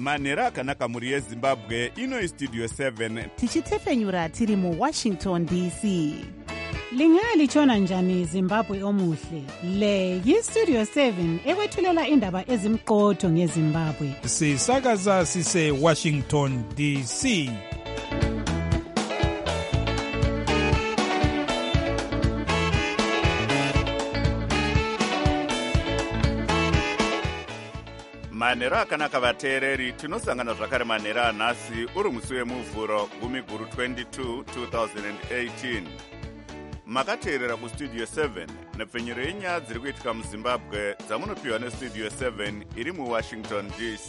manhero akanaka mhuri yezimbabwe. Ino Studio 7 tichitefenyura tiri muWashington DC. Lingalitshona njani Zimbabwe omuhle? Le yiStudio 7 ekwethulela indaba ezimqotho ngeZimbabwe. Sisakaza sise Washington DC. manhero akanaka vateereri, tinosangana zvakare manhero anhasi uri musi wemuvhuro 10/22 2018. Makateerera kuStudio 7 nepfenyuro yenyaya dziri kuitika muZimbabwe dzamunopiwa neStudio 7 iri muWashington DC.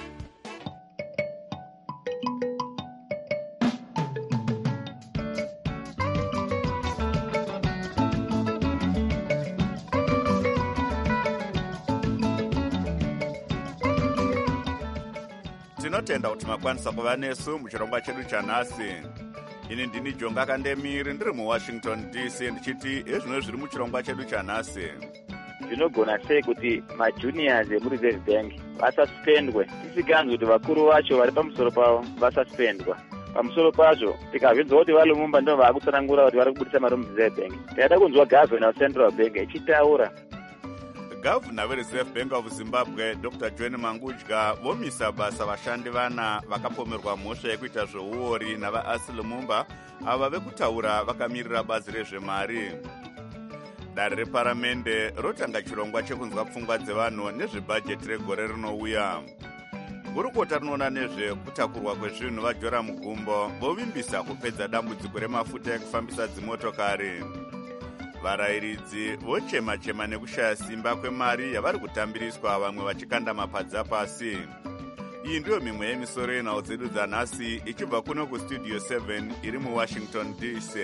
Tinotenda kuti makwanisa kuva nesu muchirongwa chedu chanhasi. Ini ndini Jonga Kandemiri ndiri muWashington DC ndichiti ezvino zviri muchirongwa chedu chanhasi. Zvinogona sei kuti majuniors emuReserve Bank vasaspendwe tisikanzwi kuti vakuru vacho vari pamusoro pavo vasaspendwa. Pamusoro pazvo tikazvinzwa kuti vaLumumba ndo vaakutsanangura kuti vari kubudisa mari muReserve Bank. Taida kunzwa Governor weCentral Bank ichitaura. Gavana veReserve Bank of Zimbabwe Dr. John Mangudya vomisa basa vashandi vana vakapomerwa mhosva yekuita zveuori navaAsi Lumumba ava vekutaura vakamirira bazi rezvemari. Dare reparamende rotanga chirongwa chekunzwa pfungwa dzevanhu nezvebhajeti regore rinouya. Gurukota rinoona nezvekutakurwa kwezvinhu vaJoram Gumbo vovimbisa kupedza dambudziko remafuta ekufambisa dzimotokari. Varayiridzi vochema-chema nekushaya simba kwemari yavari kutambiriswa, vamwe vachikanda mapadza pasi. Iyi ndiyo mimwe yemisoro yenhau dzedu dzanhasi ichibva kuno kuStudio 7 iri muWashington DC.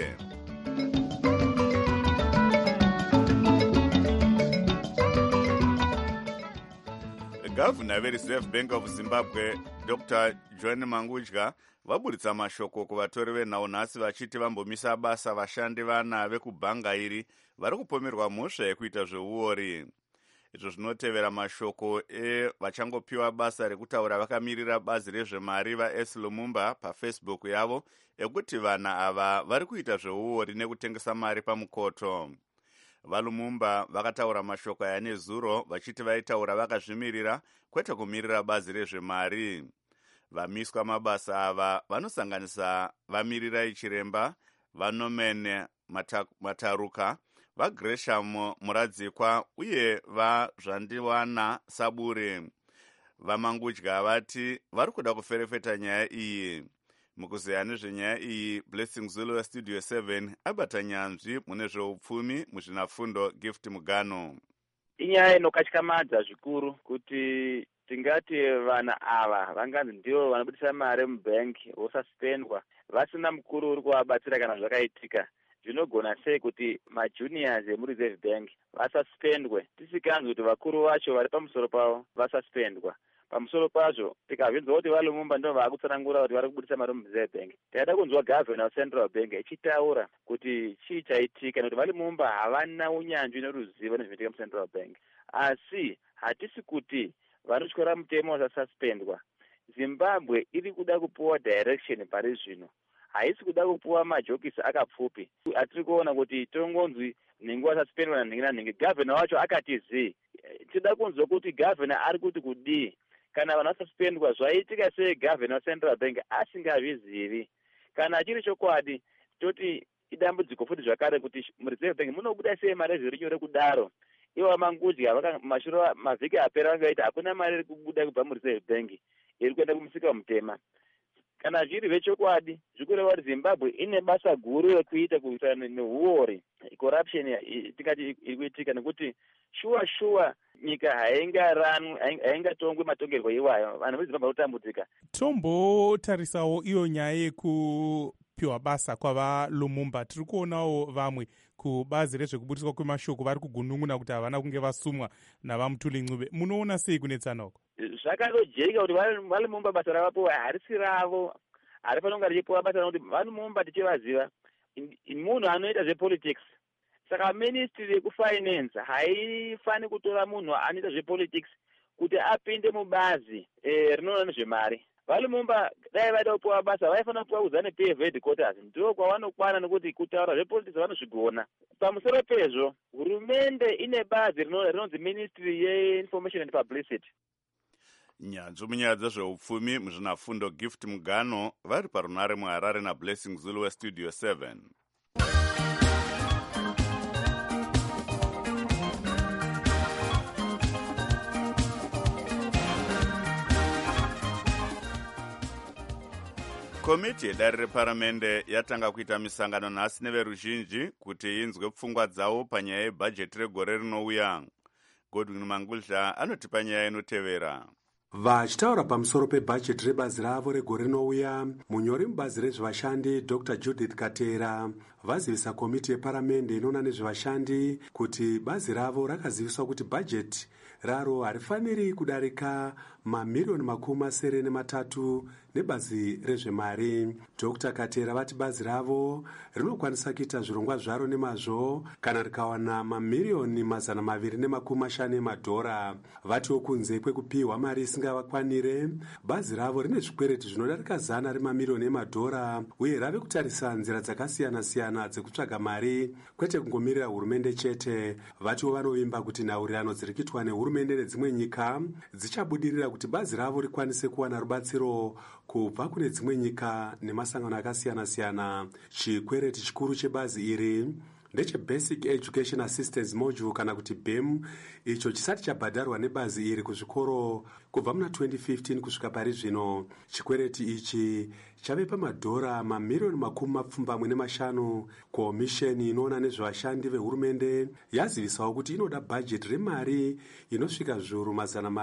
Gavana veReserve Bank of Zimbabwe Dr. John Mangudya vaburitsa mashoko kuvatori venhau nhasi vachiti vambomisa basa vashandi vana vekubhanga iri vari kupomerwa mhosva yekuita zveuori. Izvo zvinotevera mashoko vachangopiwa basa rekutaura vakamirira bazi rezvemari vaS Lumumba paFacebook yavo ekuti vana ava vari kuita zveuori nekutengesa mari pamukoto. VaLumumba vakataura mashoko aya nezuro vachiti vaitaura vakazvimirira kwete kumirira bazi rezvemari. Vamiswa mabasa ava vanosanganisa vaMirirai Chiremba, vaNorman Mataruka, vaGresham Muradzikwa uye vaZvandiwana Saburi. VaMangudya vati vari kuda kuferefeta nyaya iyi. Mukuzeya nezvenyaya iyi, Blessing Zulu weStudio 7 abata nyanzvi mune zveupfumi muzvinafundo Gift Mugano. Inyaya inokatyamadza zvikuru kuti tingati vana ava vanganzi ndivo vanobudisa mari mubank vosaspendwa vasina mukuru uri kuvabatsira kana zvakaitika. Zvinogona sei kuti majuniors emuReserve Bank vasaspendwe tisikanzwi kuti vakuru vacho vari pamusoro pavo vasaspendwa. Pamusoro pazvo tikazvinzwa kuti vaLumumba ndo vaakutsanangura kuti vari kubudisa mari muReserve Bank. Taida kunzwa Governor weCentral Bank ichitaura kuti chii chaitika nekuti vaLumumba havana unyanzvi neruzivo nezvinoitika muCentral Bank. Asi hatisi kuti vanotyora mutemo vasaspendwa. Zimbabwe iri kuda kupuwa direction pari zvino. Haisi kuda kupuwa majokisi akapfupi. Atiri kuona kuti tongonzwi nhingi wasaspendwa nanhingi nanhingi. Governor wacho akati zii. Tida kunzwa kuti governor ari kuti kudii. Kana vanhu vasaspendwa zvaitika sei Governor weCentral Bank asingazvizivi. Kana chiri chokwadi toti idambudziko futi zvakare kuti muReserve Bank munobuda sei mari zviri nyore kudaro. Ivo Mangudya mashure mavhiki apera vangaita hakuna mari iri kubuda kubva muReserve Bank iri kuenda kumusika mutema. Kana zviri vechokwadi zvikureva kuti Zimbabwe ine basa guru rekuita kuitana neuori corruption tingati iri kuitika nekuti shuwa nyika haingatongwe matongerwo iwayo. Vanhu veZimbabwe votambudzika. Tombotarisawo iyo nyaya yekupiwa basa kwavaLumumba. Tiri kuonawo vamwe kubazi rezvekubudiswa kwemashoko vari kugunun'una kuti havana kunge vasumwa navaMutuli Ncube. Munoona sei kunetsana uko? Zvakandojeka kuti vaLumumba basa ravapiwa harisi ravo. Harifanira kunge richipiwa basa nokuti vaLumumba tichivaziva munhu anoita zvepolitics. Saka ministry yekufinance haifani kutora munhu anoita zvepolitics kuti apinde mubazi rinoona nezvemari. Valumumba dai vaida kupiwa basa vaifanira kupiwa kuzane PF headquarters, ndiko kwavanokwana nekuti kutaura zvepolitisi vanozvigona. Pamusoro pezvo, hurumende ine bazi rinonzi Ministry yeInformation and Publicity. Nyanzvi munyaya dzezveupfumi muzvinafundo Gift Mugano vari parunare muHarare naBlessing Zulu weStudio 7. Komiti yedare reparamende yatanga kuita misangano nhasi neveruzhinji kuti inzwe pfungwa dzavo panyaya yebhajeti regore rinouya. Godwin Mangudya anotipa nyaya inotevera. Vachitaura pamusoro pebhajeti rebazi ravo regore rinouya, munyori mubazi rezvevashandi Dr. Judith Katera vazivisa komiti yeparamende inoona nezvevashandi kuti bazi ravo rakaziviswa kuti bhajeti raro harifaniri kudarika mamiliyoni 83 nebazi rezvemari. Dr. Katera vati bazi ravo rinokwanisa kuita zvirongwa zvaro nemazvo kana rikawana mamiliyoni 250 emadhora. Vatiwo kunze kwekupiwa mari isingavakwanire, bazi ravo rine zvikwereti zvinodarika 100 remamiliyoni emadhora uye rave kutarisa nzira dzakasiyana-siyana dzekutsvaga mari, kwete kungomirira hurumende chete. Vatiwo vanovimba kuti nhaurirano dziri kuitwa nehurumende nedzimwe nyika dzichabudirira kuti bazi ravo rikwanise kuwana rubatsiro kubva kune dzimwe nyika nemasangano akasiyana-siyana. Chikwereti chikuru chebazi iri ndecheBasic Education Assistance Module kana kuti BEM, icho chisati chabhadharwa nebazi iri kuzvikoro kubva muna 2015 kusvika pari zvino. Chikwereti ichi chave pamadhora mamiliyoni 25. Komisheni inoona nezvevashandi vehurumende yazivisawo kuti inoda bhajeti remari inosvika zviuru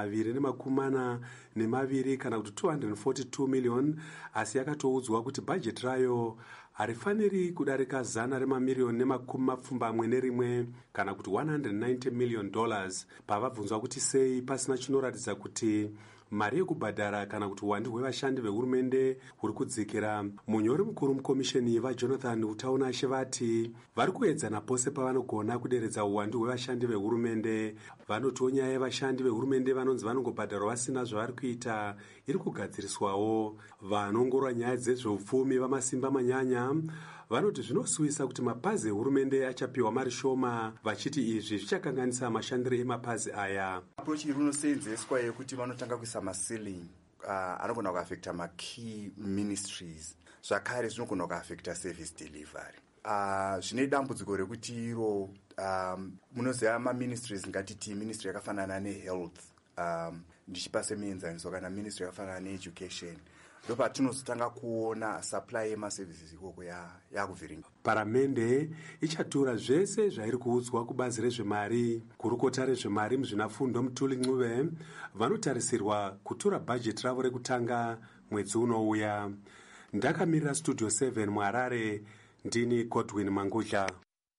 242 kana kuti 242 million, asi yakatoudzwa kuti bhajeti rayo harifaniri kudarika 100 remamiliyoni 21 kana kuti $190 million. Pavabvunzwa kuti sei pasina chinoratidza kuti mari yekubhadhara kana kuti uwandu hwevashandi vehurumende huri kudzikira, munyori mukuru mukomisheni vaJonathan Utaunashe vati vari kuedzana pose pavanogona kuderedza uwandu hwevashandi vehurumende. Vanotiwo nyaya yevashandi vehurumende vanonzi vanongobhadharwa vasina zvavari kuita iri kugadziriswawo. Vanongorora nyaya dzezveupfumi vamasimba manyanya vanoti zvinosuvisa kuti mapazi ehurumende achapiwa mari shoma, vachiti izvi zvichakanganisa mashandiro emapazi aya. Approach inoseenzeswa yekuti vanotanga kuisa maceiling anogona kuaffecta makey ministries, zvakare zvinogona kuaffecta service delivery. Zvine dambudziko rekuti iro munoziva maministries, ngatiti ministry yakafanana nehealth, ndichipa semuenzaniso, kana ministry yakafanana needucation, ndopatinozotanga kuona supply yemaservices ikoko yakuvhiringa. Paramende ichatura zvese zvairi kuudzwa kubazi rezvemari. Kurukota rezvemari muzvinafundo Mutuli Ncube vanotarisirwa kutura bhajeti ravo rekutanga mwedzi unouya. Ndakamirira Studio 7 muHarare, ndini Godwin Mangudya.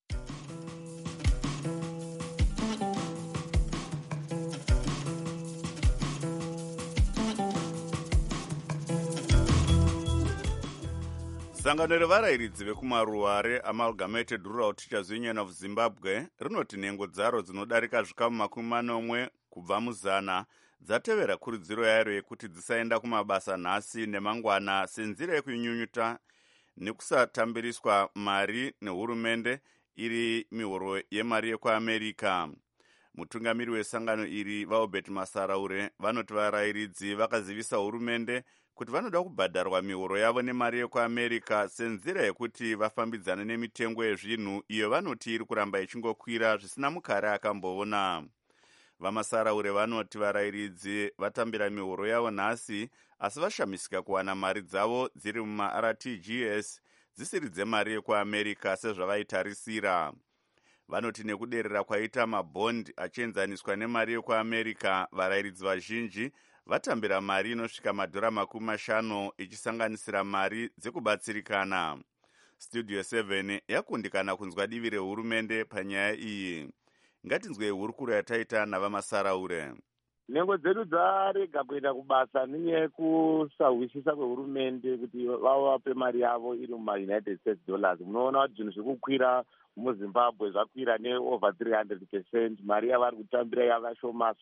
Sangano revarairidzi vekumaruwa reAmalgamated Rural Teachers Union of Zimbabwe rinoti nhengo dzaro dzinodarika zvikamu 40 kubva mu100 dzatevera kurudziro yairo yekuti dzisaenda kumabasa nhasi nemangwana senzira yekunyunyuta nekusatambiriswa mari nehurumende iri mihoro yemari yekuAmerika. Mutungamiri wesangano iri vaObert Masaraure vanoti varairidzi vakazivisa hurumende kuti vanoda kubhadharwa mihoro yavo nemari yekuAmerika senzira yekuti vafambidzane nemitengo yezvinhu iyo vanoti iri kuramba ichingokwira zvisina mukare akamboona. Vamasaraure vanoti varairidzi vatambira mihoro yavo nhasi asi vashamisika kuwana mari dzavo dziri mumaRTGS dzisiri dzemari yekuAmerika sezvavaitarisira. Vanoti nekuderera kwaita mabhondi achienzaniswa nemari yekuAmerika, varairidzi vazhinji vatambira mari inosvika $50 ichisanganisira mari dzekubatsirikana. Studio 7 yakundikana kunzwa divi rehurumende panyaya iyi. Ngatinzwei hurukuro yataita navamasaraure. Nhengo dzedu dzarega kuenda kubasa nenyaya yekusahwisisa kwehurumende kuti vavape mari yavo iri mumaUnited States dollars. Munoona kuti zvinhu zvikukwira muZimbabwe zvakwira neover 300%. Mari yavari kutambira yavashomasa,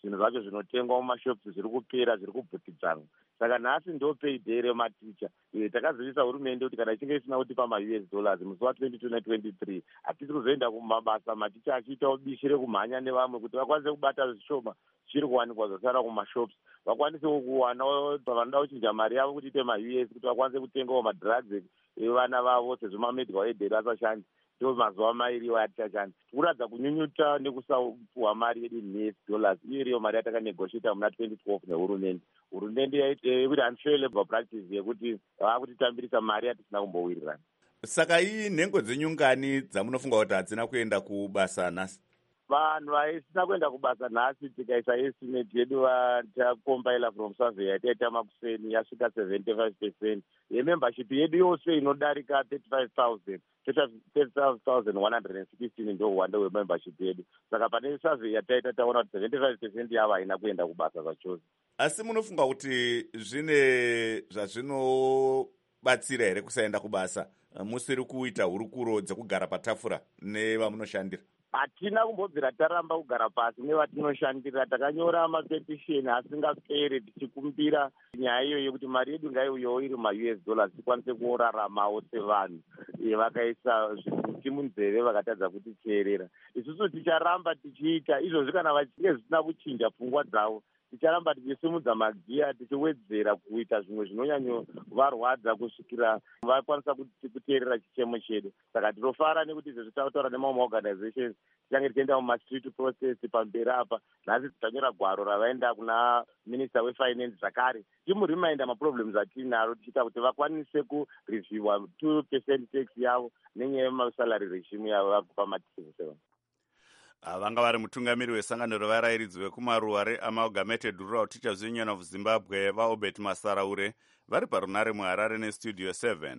zvinhu zvacho zvinotengwa mumashops zviri kupera, zviri kubvutidzana. Saka nhasi ndo payday rematicha. Takazivisa hurumende kuti kana ichinge isina kutipa ma-US dollars musi wa22 na23 hatisi kuzoenda kumabasa, maticha achiitawo bishi rekumhanya nevamwe kuti vakwanise kubata zvishoma zvichiri kuwanikwa zvasara kumashops, vakwanisewo kuwanawo vanoda kuchinja mari yavo kuti ite ma-US kuti vakwanise kutengawo madrugs evana vavo sezvo mamedical aid asashandi. Ndo mazuva mairi atichashandi. Kuradza kunyunyuta nekusapuhwa mari yedu in-US dollars. Iyo iriyo mari yatakanegotiata muna 2012 nehurumende. Hurumende yekuti unfair labor practice yekuti vakutitambirisa mari yatisina kumbowirirana. Saka iyi nhengo dzenyu ngani dzamunofunga kuti hadzina kuenda kubasa nhasi? Vanhu vaisina kuenda kubasa nhasi tikaisa estimate yedu vatakombaila from survey yataita makuseni yasvika 75%. Yemembership yedu yose inodarika 35,116 ndo uwanda hwemembership yedu. Saka pane survey yataita taona kuti 75% yavo haina kuenda kubasa zvachose. Asi munofunga kuti zvine zvazvinobatsira here kusaenda kubasa musiri kuita hurukuro dzekugara patafura nevamunoshandira? Hatina kumbobvira taramba kugara pasi nevatinoshandira. Takanyora mapetisheni asingaperi tichikumbira nyaya iyo yekuti mari yedu ngaiuyewo iri ma-US dollars tikwanise kuraramawo sevanhu. Vakaisa zvikuti munzeve vakatadza kutiteerera. Isusu ticharamba tichiita izvozvi kana vachinge zvisina kuchinja pfungwa dzavo. Ticharamba tichisimudza magiya tichiwedzera kuita zvimwe zvinonyanyovarwadza kusvikira vakwanisa kuteerera chichemo chedu. Saka tinofara nekuti izvezvi tautaura nemamwe organizations tichange tichienda mumastreet process pamberi apa. Nhasi tanyora gwaro ravaenda kuna minister wefinance zvakare tichimurimainda maproblems atinaro tichiita kuti vakwanise kurevhiewa 2% tax yavo nenyaya yemasalary regime yavo vakupa matichivuseva. Vanga vari mutungamiri wesangano revarairidzi vekumaruwa reamalgamated rural teachers union of Zimbabwe vaobert Masaraure vari parunare muHarare nestudio 7.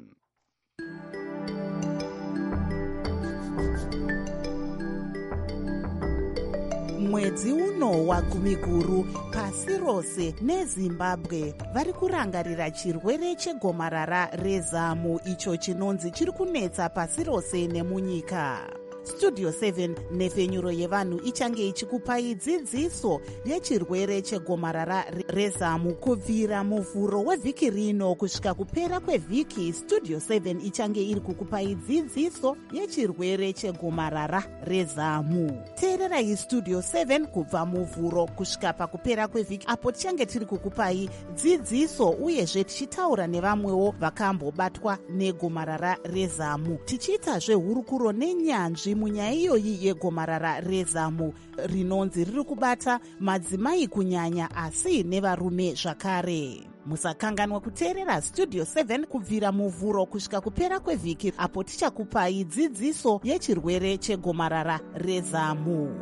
Mwedzi uno wagumiguru pasi rose neZimbabwe vari kurangarira chirwere chegomarara rezamu icho chinonzi chiri kunetsa pasi rose nemunyika. Studio 7 nefenyuro yevanhu ichange ichikupai dzidziso yechirwere chegomarara rezamu kubvira muvhuro wevhiki rino kusvika kupera kwevhiki. Studio 7 ichange iri kukupai dzidziso yechirwere chegomarara rezamu. Teererai Studio 7 kubva muvhuro kusvika pakupera kwevhiki apo tichange tiri kukupai dzidziso uyezve tichitaura nevamwewo vakambobatwa negomarara rezamu, tichiitazve hurukuro nenyanzvi munyaya iyoyi yegomarara rezamu rinonzi riri kubata madzimai kunyanya asi nevarume zvakare. Musakanganwa kuteerera Studio 7 kubvira muvhuro kusvika kupera kwevhiki apo tichakupai dzidziso yechirwere chegomarara rezamu.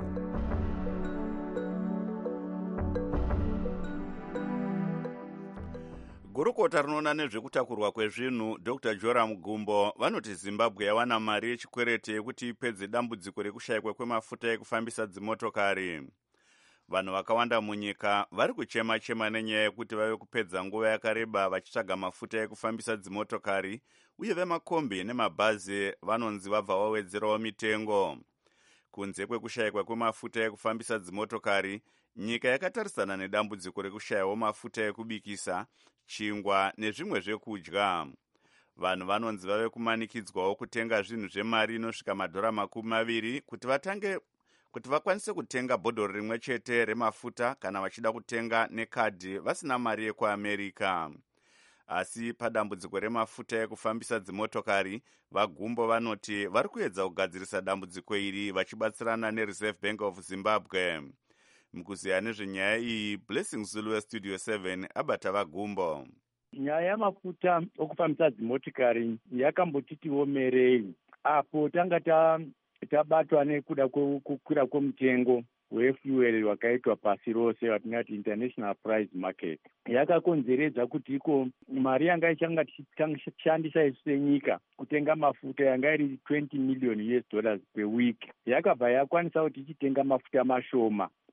Gurukota rinoona nezvekutakurwa kwezvinhu Dr. Joram Gumbo vanoti Zimbabwe yawana mari yechikwereti yekuti ipedze dambudziko rekushayikwa kwemafuta ekufambisa dzimotokari. Vanhu vakawanda munyika vari kuchema-chema nenyaya yekuti vave kupedza nguva yakareba vachitsvaga mafuta ekufambisa dzimotokari, uye vemakombi nemabhazi vanonzi vabva vawedzerawo mitengo. Kunze kwekushayikwa kwemafuta ekufambisa dzimotokari, nyika yakatarisana nedambudziko rekushayawo mafuta ekubikisa, chingwa nezvimwe zvekudya. Vanhu vanonzi vave kumanikidzwawo kutenga zvinhu zvemari inosvika $20 kuti vakwanise kutenga bhodhoro rimwe chete remafuta kana vachida kutenga nekadhi vasina mari yekuAmerica. Asi padambudziko remafuta ekufambisa dzimotokari, vaGumbo vanoti vari kuedza kugadzirisa dambudziko iri vachibatsirana neReserve Bank of Zimbabwe. Mukuziya nezvenyaya iyi, Blessing Zulu weStudio 7 abata vaGumbo. Nyaya yamafuta okufambisa dzimotokari yakambotitiwo merei apo tanga tabatwa nekuda kwekukwira kwemutengo wefuel wakaitwa pasi rose watingati international price market. Yakakonzeredza kuti iko mari yanga ichanga tichishandisa isu senyika kutenga mafuta yanga iri $20 million per week yakabva yakwanisa kuti tichitenga mafuta mashoma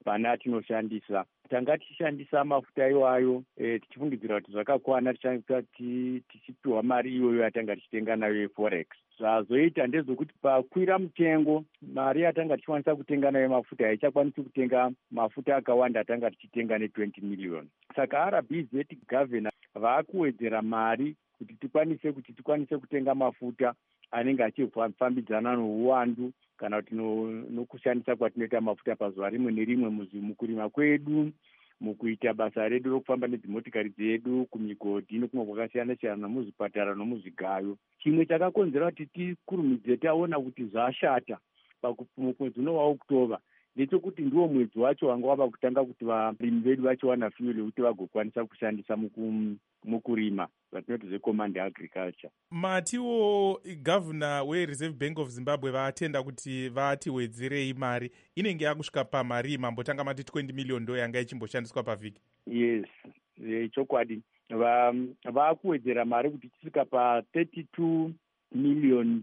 pane atinoshandisa. Tanga tichishandisa mafuta iwayo tichifungidzira kuti zvakakwana tichipiwa mari iyoyo yatanga tichitenga nayo yeforex. Zvazoita ndezvekuti pakwira mutengo mari yatanga tichikwanisa kutenga nayo mafuta haichakwanisi kutenga mafuta akawanda atanga tichitenga ne20 million. Saka RBZ governor vakuwedzera mari kuti tikwanise kutenga mafuta anenge achifambidzana nouwandu kana kuti nokushandisa kwatinoita mafuta pazuva rimwe nerimwe mukurima kwedu, mukuita basa redu rokufamba nedzimotikari dzedu kumigodhi nokumwe kwakasiyana-siyana nomuzvipatara nomuzvigayo. Chimwe chakakonzera kuti tikurumidze taona kuti zvashata mwedzi uno waOktoba ndechekuti ndiwo mwedzi wacho wanga wava kutanga kuti varimi vedu vachiwana fuel yekuti vagokwanisa kushandisa mukurima vatinoti zvecommand agriculture. Matiwo gavhuna weReserve Bank of Zimbabwe vaatenda kuti vatiwedzerei mari inenge yakusvika pamari mambotanga mati 20 million ndo yanga ichimboshandiswa pavhiki. Yes, chokwadi vakuwedzera mari kuti tisvika pa$32 million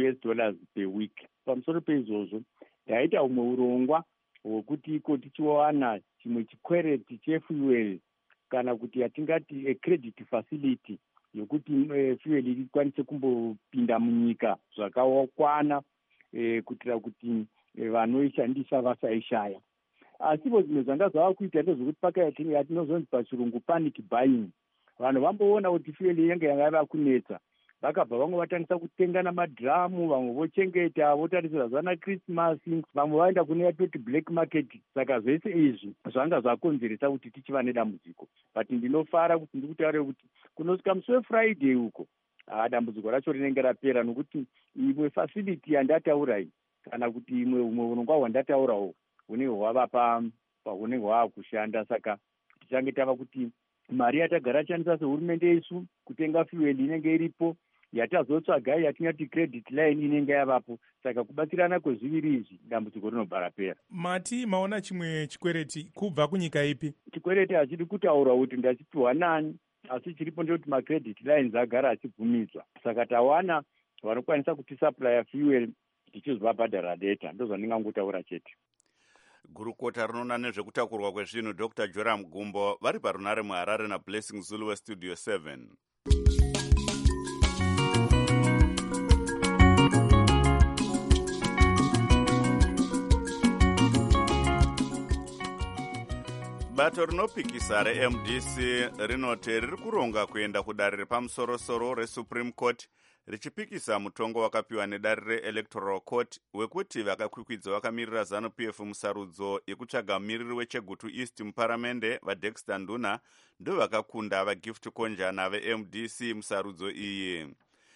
per week. Pamusoro peizvozvo taita umwe urongwa hwekuti iko tichiwana chimwe chikwereti chefuel kana kuti yatingati a-credit facility yokuti fuel ikwanise kumbopinda munyika zvakakwana kuitira kuti vanoishandisa vasaishaya. Asipo zvimwe zvanga zvava kuita ndezvekuti yatinozonzi pachirungu panic buying. Vanhu vamboona kuti fuel yange yanga kunetsa vakabva vamwe vatangisa kutengana madhiramu, vamwe vochengeta votarisira zvana Krismasi, vamwe vaenda kune yatoti black market. Saka zvese izvi zvanga zvakonzeresa kuti tichiva nedambudziko. But ndinofara kuti ndikutaure kuti kunosvika musi weFriday uko dambudziko racho rinenge rapera, nokuti imwe facility yandataura iyi kana kuti umwe urongwa hwandataurawo hunenge hunenge hwava kushanda. Saka tichange tava kuti mari yatagara shandisa sehurumende yesu kutenga fuel inenge iripo, yatazotsvaga yatingati credit line inenge yavapo. Saka kubatsirana kwezviviri izvi dambudziko rinobva rapera. Mati maona chimwe chikwereti kubva kunyika ipi? Chikwereti hachidi kutaura kuti ndachipiwa nani, asi chiripo ndekuti macredit lines agara achibvumidzwa. Saka tawana vanokwanisa kutisaplya fuel tichizovabhadhara data. Ndozvandingangotaura chete. Gurukota rinoona nezvekutakurwa kwezvinhu Dr. Joram Gumbo vari parunare muHarare naBlessing Zulu weStudio 7. Bato rinopikisa reMDC rinoti riri kuronga kuenda kudare repamusoro-soro reSupreme Court richipikisa mutongo wakapiwa nedare reElectoral Court wekuti vakakwikwidza vakamirira ZANU-PF musarudzo yekutsvaga mumiriri weChegutu East muparamende vaDexter Nduna ndo vakakunda vaGift Konjana veMDC musarudzo iyi.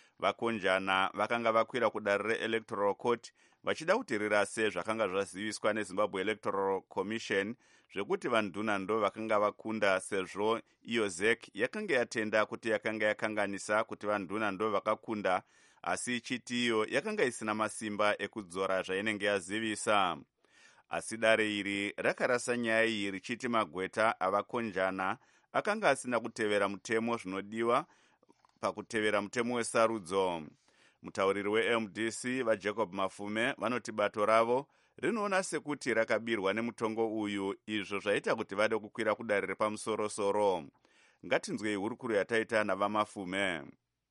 Vakonjana vakanga vakwira kudare reElectoral Court vachida kuteerera sezvakanga zvaziviswa neZimbabwe Electoral Commission zvekuti vaNduna ndo vakanga vakunda sezvo iyo ZEC yakanga yatenda kuti yakanga yakanganisa kuti vaNduna ndo vakakunda, asi ichiti iyo yakanga isina masimba ekudzora zvainenge yazivisa. Asi dare iri rakarasa nyaya iyi richiti magweta avakonjana akanga asina kutevera mutemo zvinodiwa pakutevera mutemo wesarudzo. Mutauriri weMDC vaJacob Mafume vanoti bato ravo rinoona sekuti rakabirwa nemutongo uyu, izvo zvaita kuti vade kukwira kudare repamusoro-soro. Ngatinzwei hurukuru yataita navaMafume.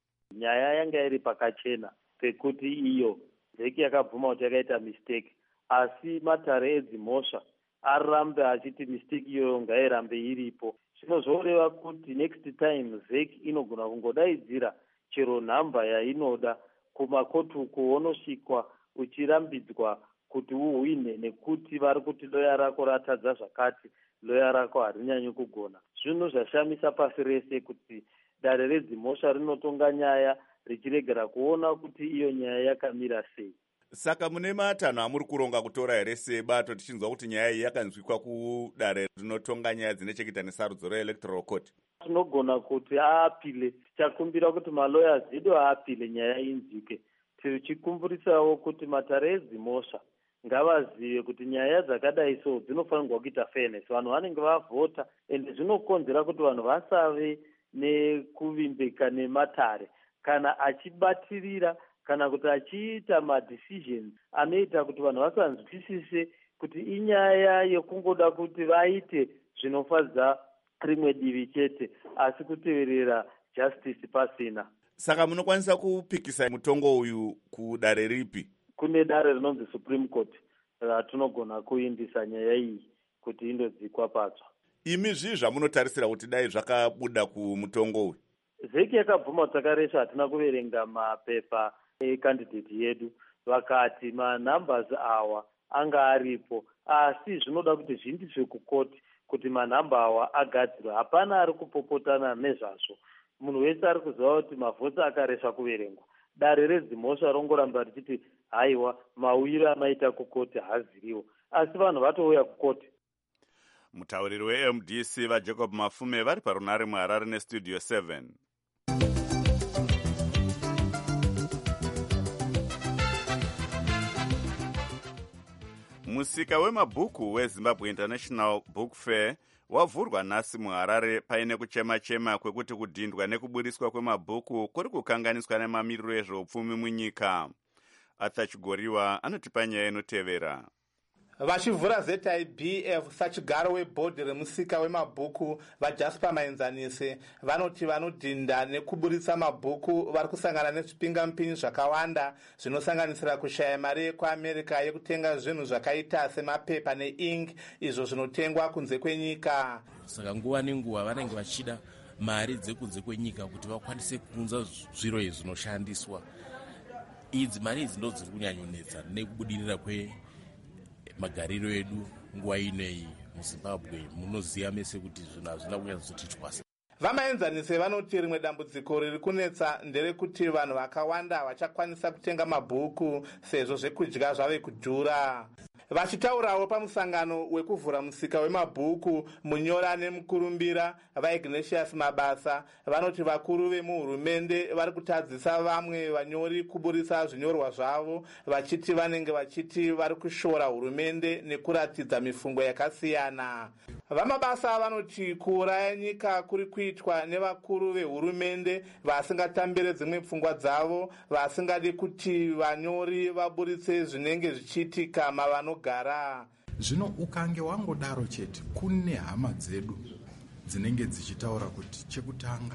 Nyaya yanga iri pakachena pekuti iyo ZEC yakabvuma kuti yakaita mistake, asi matare edzimhosva arambe achiti mistake iyoyo ngairambe iripo. Zvinozoreva kuti next time ZEC inogona kungodaidzira chero nhamba yainoda kumakotu kuonosvikwa uchirambidzwa kuti uhwine nekuti vari kuti loya rako ratadza zvakati, loya rako harinyanyi kugona. Zvinhu zvashamisa pasi rese kuti dare redzimhosva rinotonga nyaya richiregera kuona kuti iyo nyaya yakamira sei. Saka mune matanho amuri kuronga kutora here sebato tichinzwa kuti nyaya iyi yakanzwikwa kudare rinotonga nyaya dzine chekuita nesarudzo reElectoral Court? Tinogona kuti aapile, tichakumbira kuti maloya edu aapile nyaya inzwike. Tichikumburitsawo kuti matare edzimhosva ngavazive kuti nyaya dzakadai so dzinofanirwa kuita fairness. Vanhu vanenge vavhota ende zvinokonzera kuti vanhu vasave nekuvimbika nematare kana achibatirira kana kuti achiita madecisions anoita kuti vanhu vasanzwisise kuti inyaya yekungoda kuti vaite zvinofadza rimwe divi chete asi kuteverera justice pasina. Saka munokwanisa kupikisa mutongo uyu kudare ripi? Kune dare rinonzi Supreme Court ratinogona kuindisa nyaya iyi kuti indodzikwa patsva. Imi zvii zvamunotarisira kuti dai zvakabuda kumutongo uyu? Zeki yakabvuma kuti takaresha hatina kuverenga mapepa ekandidheti yedu, vakati manumbers awa anga aripo, asi zvinoda kuti zviindiswe kukoti kuti manhamba awa agadzirwa. Hapana ari kupopotana nezvazvo. Munhu wese ari kuziva kuti mavhotsi akaresha kuverengwa. Dare redzimhosva rongoramba richiti haiwa mawiro amaita kukoti haziviwo, asi vanhu vatouya kukoti. Mutauriri weMDC vaJacob Mafume vari parunare muHarare neStudio 7. Musika wemabhuku weZimbabwe International Book Fair wavhurwa nhasi muHarare paine kuchema-chema kwekuti kudhindwa nekuburiswa kwemabhuku kuri kukanganiswa nemamiriro ezveupfumi munyika. Arthur Chigoriwa anotipa nyaya inotevera. Vachivhura ZIBF sachigaro webhodhi remusika wemabhuku vaJasper Maenzanise vanoti vanodhinda nekuburitsa mabhuku vari kusangana nezvipingamupinyi zvakawanda zvinosanganisira kushaya mari yekuAmerica yekutenga zvinhu zvakaita semapepa neink izvo zvinotengwa kunze kwenyika. Saka nguva nenguva vanenge vachida mari dzekunze kwenyika kuti vakwanise kuunza zviro izvi zvinoshandiswa. Idzi mari idzi ndo dziri kunyanyonetsa nekubudirira magariro edu nguva inei muZimbabwe. Munoziva mese kuti zvinhu hazvina kunyadzoti twasa. Vamaenzanise vanoti rimwe dambudziko riri kunetsa nderekuti vanhu vakawanda vachakwanisa kutenga mabhuku sezvo zvekudya zvave kudhura. Vachitaurawo pamusangano wekuvhura musika wemabhuku Munyora nemukurumbira vaIgnatius Mabasa vanoti vakuru vemuhurumende vari kutadzisa vamwe vanyori kuburisa zvinyorwa zvavo vachiti vanenge vachiti vari kushora hurumende nekuratidza mifungo yakasiyana. Vamabasa vanoti kuuraya nyika kuri kuitwa nevakuru vehurumende vasingatambire dzimwe pfungwa dzavo, vasingadi kuti vanyori vaburitse zvinenge zvichiitika mavanogara. Zvino ukange wangodaro chete kune hama dzedu dzinenge dzichitaura kuti chekutanga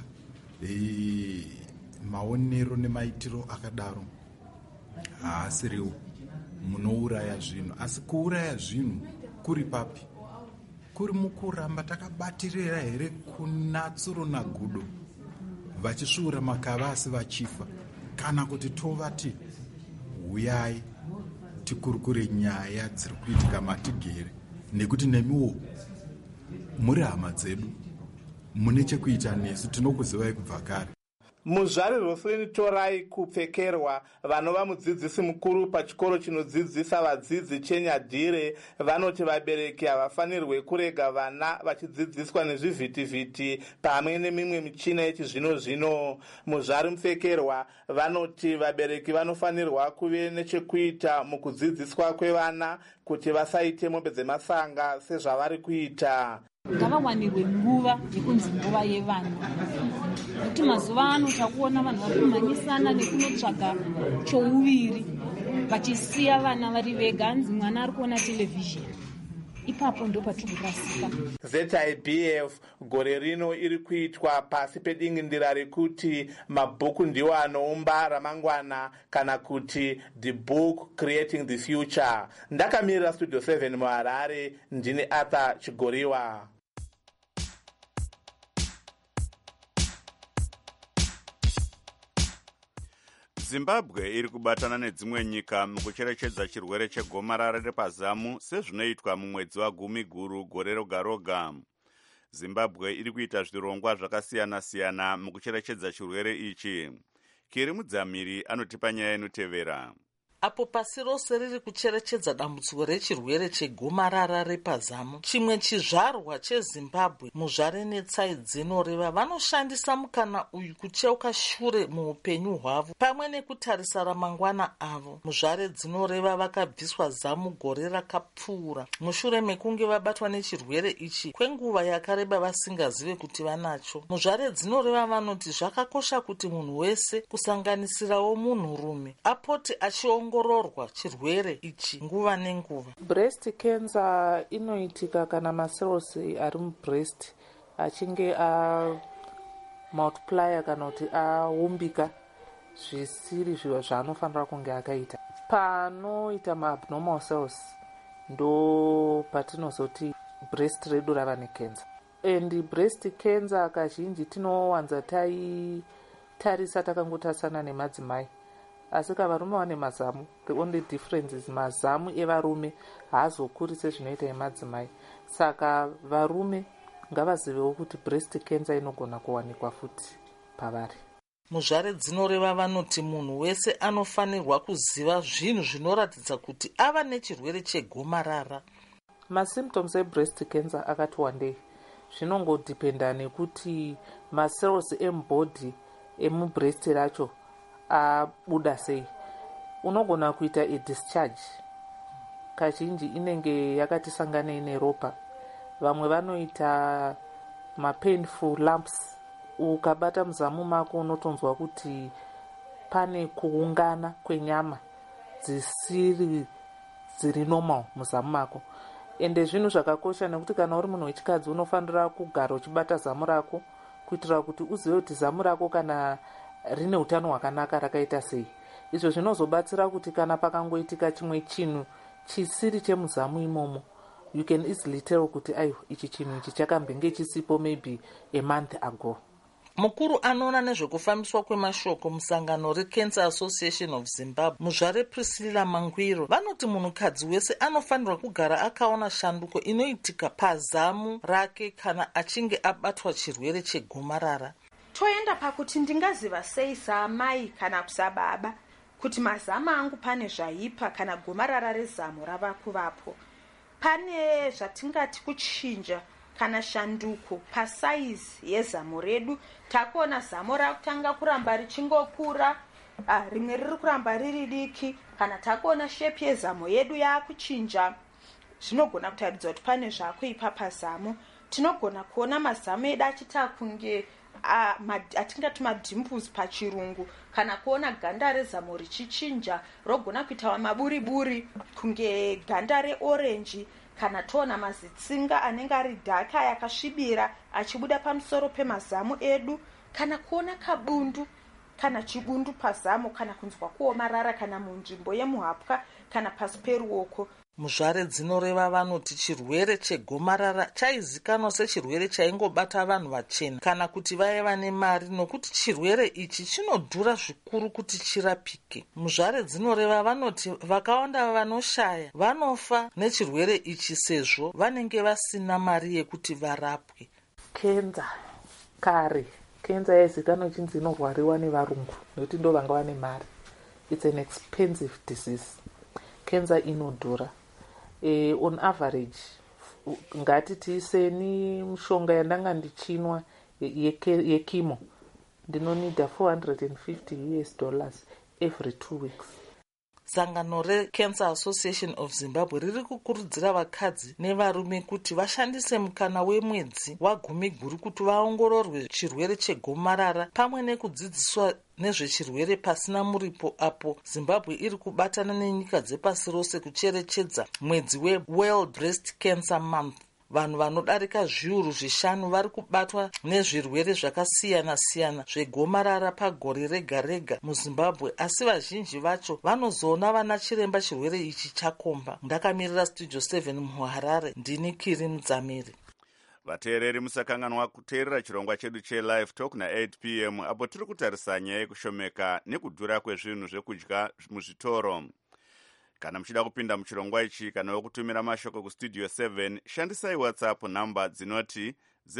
maonero nemaitiro akadaro haasiriwo, munouraya zvinhu. Asi kuuraya zvinhu kuri papi? Kuri mukuramba takabatirira here kuna tsuro nagudo vachisvuura makavasi vachifa, kana kuti tovati huyai tikurukure nyaya dziri kuitika matigere, nekuti nemiwo muri hama dzedu, mune chekuita nesu, tinokuzivai kubva kare. Muzvari Roslyn Torai kupfekerwa vanova mudzidzisi mukuru pachikoro chinodzidzisa vadzidzi chenyadhire vanoti vabereki havafanirwe kurega vana vachidzidziswa nezvivhitivhiti pamwe nemimwe michina yechizvino-zvino. Muzvari Mupfekerwa vanoti vabereki vanofanirwa kuve nechekuita mukudzidziswa kwevana kuti vasaite mombe dzemasanga sezvavari kuita. Ngavawanirwe nguva yekunzi nguva yevana, nekuti mazuva ano takuona vanhu vari kumhanyisana nekunotsvaga chouviri vachisiya vana vari vega. Hanzi mwana ari kuona televhizheni, ipapo ndo patiri kurasika. ZIBF gore rino iri kuitwa pasi pedingindira rekuti mabhuku ndiwo anoumba ramangwana, kana kuti the book creating the future. Ndakamirira Studio 7 muHarare, ndine Arthur Chigoriwa. Zimbabwe iri kubatana nedzimwe nyika mukucherechedza chirwere chegomarara repazamu sezvinoitwa mumwedzi waGumiguru gore roga roga. Zimbabwe iri kuita zvirongwa zvakasiyana-siyana mukucherechedza chirwere ichi. Kiri Mudzamiri anotipa nyaya inotevera. Apo pasi rose riri kucherechedza dambudziko rechirwere chegomarara repazamu, chimwe chizvarwa cheZimbabwe, muzvare netsai dzinoreva vanoshandisa mukana uyu kucheuka shure muupenyu hwavo pamwe nekutarisa ramangwana avo. Muzvare dzinoreva vakabviswa zamu gore rakapfuura mushure mekunge vabatwa nechirwere ichi kwenguva yakareba vasingazive kuti vanacho. Muzvare dzinoreva vanoti zvakakosha kuti munhu wese, kusanganisirawo munhurume, apote achiongorora vachiongororwa chirwere ichi nguva nenguva. Breast cancer inoitika kana macells ari mubreast achinge multiplier kana kuti aumbika zvisiri zviro zvaanofanira kunge akaita. Panoita maabnormal cells ndo patinozoti breast redu rava necancer. And breast cancer kazhinji tinowanza taitarisa takangotasana nemadzimai, asi kavarume vane mazamu. The only difference is mazamu evarume haazokuri sezvinoita emadzimai. Saka varume ngavazivewo kuti breast cancer inogona kuwanikwa futi pavari. Muzvare dzinoreva vanoti munhu wese anofanirwa kuziva zvinhu zvinoratidza kuti ava nechirwere chegomarara. Masymptoms ebreast cancer akati wandei. Zvinongodipenda nekuti macells emubody emubreast racho abuda sei. Unogona kuita discharge. Kazhinji inenge yakati sanganei neropa. Vamwe vanoita painful lumps. Ukabata muzamu mako unotonzwa kuti pane kuungana kwenyama dziri normal muzamu mako. Ende zvinhu zvakakosha nekuti kana uri munhu wechikadzi unofanira kugara uchibata zamu rako kuitira kuti uzive kuti zamu rako kana rine utano hwakanaka rakaita sei. Izvo zvinozobatsira kuti kana pakangoitika chimwe chinhu chisiri chemuzamu imomo, you can easily tell kuti aiwa ichi chinhu ichi chakambenge chisipo maybe a month ago. Mukuru anoona nezvekufambiswa kwemashoko musangano reCancer Association of Zimbabwe, muzvare Priscilla Mangwiro, vanoti munhukadzi wese anofanirwa kugara akaona shanduko inoitika pazamu rake kana achinge abatwa chirwere chegomarara. Toenda pakuti ndingaziva sei saamai kana kusababa kuti mazamu angu pane zvaipa kana gomarara rezamu rava kuvapo. Pane zvatingati kuchinja kana shanduko pasaizi yezamu redu. Takuona zamu rakutanga kuramba richingokura, rimwe riri kuramba riri diki, kana takuona shepi yezamu yedu yakuchinja. Zvinogona kutaridza kuti pane zvakuipa pazamu. Tinogona kuona mazamu edu achita kunge atingati madimples pachirungu, kana kuona ganda rezamu richichinja rogona kuita maburiburi kunge ganda reorenji, kana toona mazitsinga anenge ari dhaka yakasvibira achibuda pamusoro pemazamu edu, kana kuona kabundu kana chibundu pazamu, kana kunzwa kuomarara kana munzvimbo yemuhapwa kana pasi peruoko. Muzvare dzinoreva vanoti chirwere chegomarara chaizikanwa sechirwere chaingobata vanhu vachena kana kuti vaiva nemari, nokuti chirwere ichi chinodhura zvikuru kuti chirapike. Muzvare dzinoreva vanoti vakawanda vanoshaya vanofa nechirwere ichi sezvo vanenge vasina mari yekuti varapwe. Cancer kare cancer yaizikanwa ichinzi inorwariwa nevarungu nokuti ndo vanga vane mari. It's an expensive disease. Cancer inodhura. On average ngati tiiseni mushonga yandanga ndichinwa yekimo ndinonida $450 every 2 weeks. Sangano reCancer Association of Zimbabwe riri kukurudzira vakadzi nevarume kuti vashandise mukana wemwedzi wa10 kuti vaongororwe chirwere chegomarara pamwe nekudzidziswa nezvechirwere pasina muripo, apo Zimbabwe iri kubatana nenyika dzepasi rose kucherechedza mwedzi weWorld Breast Cancer Month. Vanhu vanodarika 5,000 vari kubatwa nezvirwere zvakasiyana-siyana zvegomarara pagore rega-rega muZimbabwe, asi vazhinji vacho vanozoona vana chiremba chirwere ichi chakomba. Ndakamirira Studio 7 muHarare, ndini Kiri Mudzamiri. Vateereri musakanganwa kuteerera chirongwa chedu cheLive Talk na8 p.m. apo tiri kutarisa nyaya yekushomeka nekudhura kwezvinhu zvekudya muzvitoro. Kana muchida kupinda muchirongwa ichi kana wekutumira mashoko kustudio 7, shandisai WhatsApp namba dzinoti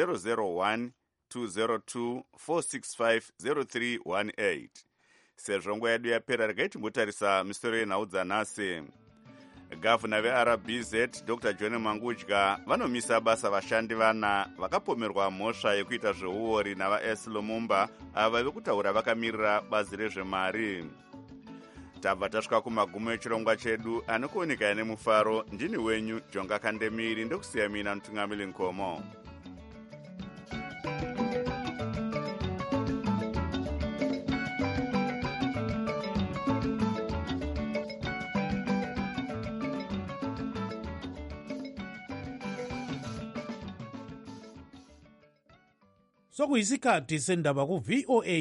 001-202-465-0318. Sezvo nguva yedu yapera, regai timbotarisa misoro yenhau dzanhasi. Gavhuna veRBZ Dr. John Mangudya vanomisa basa vashandi vana vakapomerwa mhosva yekuita zveuori navaS Lumumba, ava vekutaura vakamirira bazi rezvemari. Tabva tasvika kumagumo echirongwa chedu, anokuoneka nemufaro. Ndini wenyu Jonga Kandemiri, ndokusiya mina Mutungamiri Nkomo. sokuyisikhathi sendaba ku-VOA